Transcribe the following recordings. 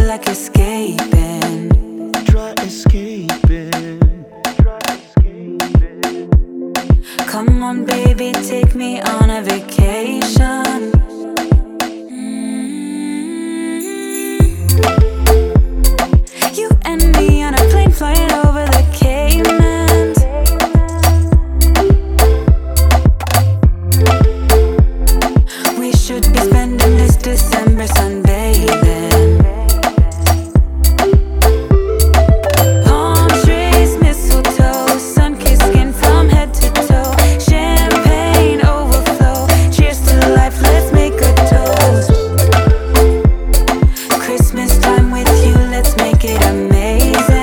like escaping. Try escaping. Come on, baby, take me on a vacation. You and me on a plane flying over the Caymans. We should be spending this December sunbathing. Palm trees, mistletoe, sun-kissed skin from head to toe. Champagne overflow, cheers to life, let's make a toast. Christmas time with you, let's make it amazing.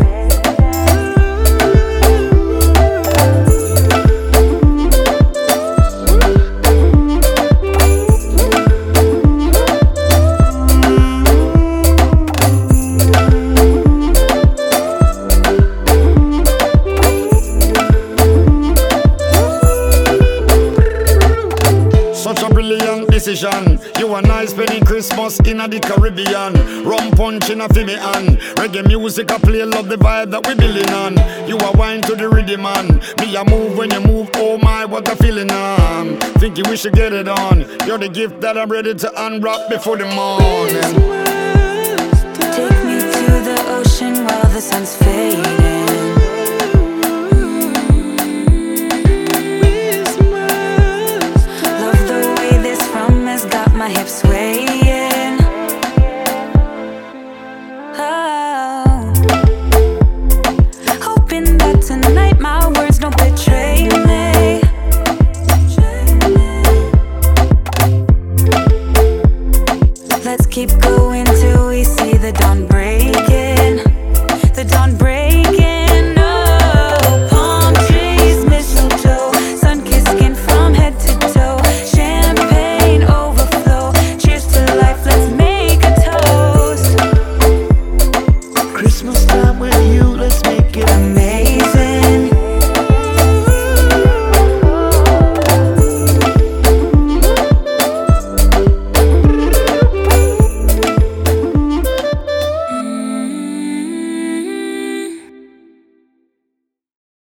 Such a brilliant decision. You and I spending Christmas in the Caribbean. Rum punch in a Fimi hand. Reggae music I play, love the vibe that we building on. You a wine to the rhythm man. Me a move when you move, oh my, what a feeling I'm thinking we should get it on. You're the gift that I'm ready to unwrap before the morning. Take me to the ocean while the sun's fading. Love the way this rum has got my hips swaying. Oh, hoping that tonight my words don't betray me. Let's keep going till we see the dawn breaking. The dawn breaking.